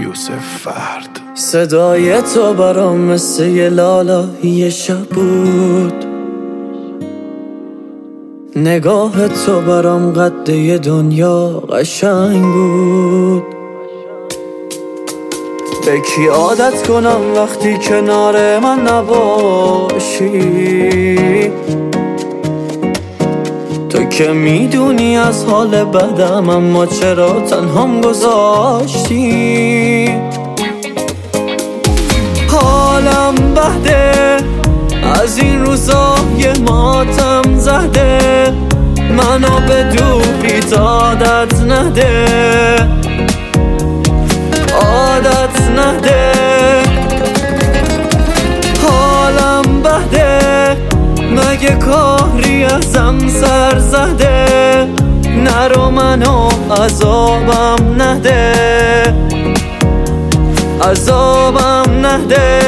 یوسف فرد. صدای تو برام مثل یه لالایی شب بود، نگاه تو برام قد یه دنیا قشنگ بود. به کی عادت کنم وقتی کنار من نباشی؟ تو که میدونی از حال بدم، اما چرا تنهام گذاشتی؟ حالم بده از این روزای ماتم زده، منو به دوری عادت نده، عادت نده. حالم بده مگه کاری ازم سر زده، نرو منو عذابم نده، عذابم نده.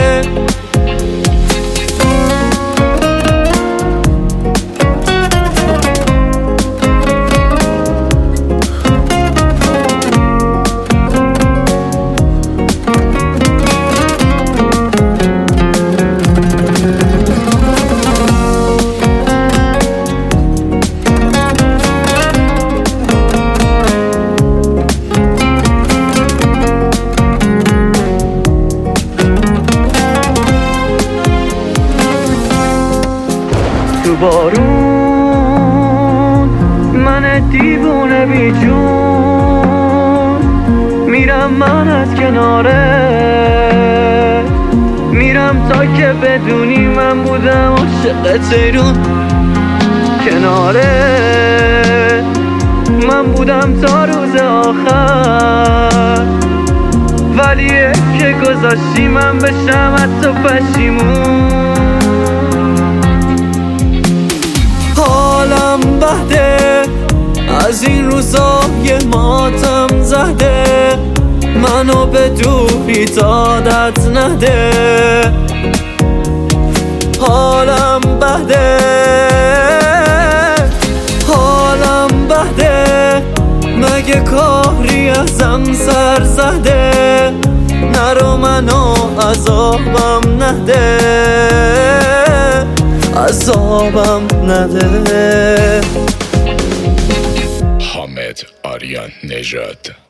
تو بارون من دیوونه بی جون، میرم من از کناره، میرم تا که بدونی من بودم عاشق تیرون. کناره من بودم تا روز آخر، ولی که گذاشتی من بشم از تو پشیمون. حالم بده از این روزای ماتم زده، منو به دوری عادت نده. حالم بده، حالم بده مگه کاری ازم سر زده، نرو منو عذابم نده، عذابم نده. حامد آریان نژاد.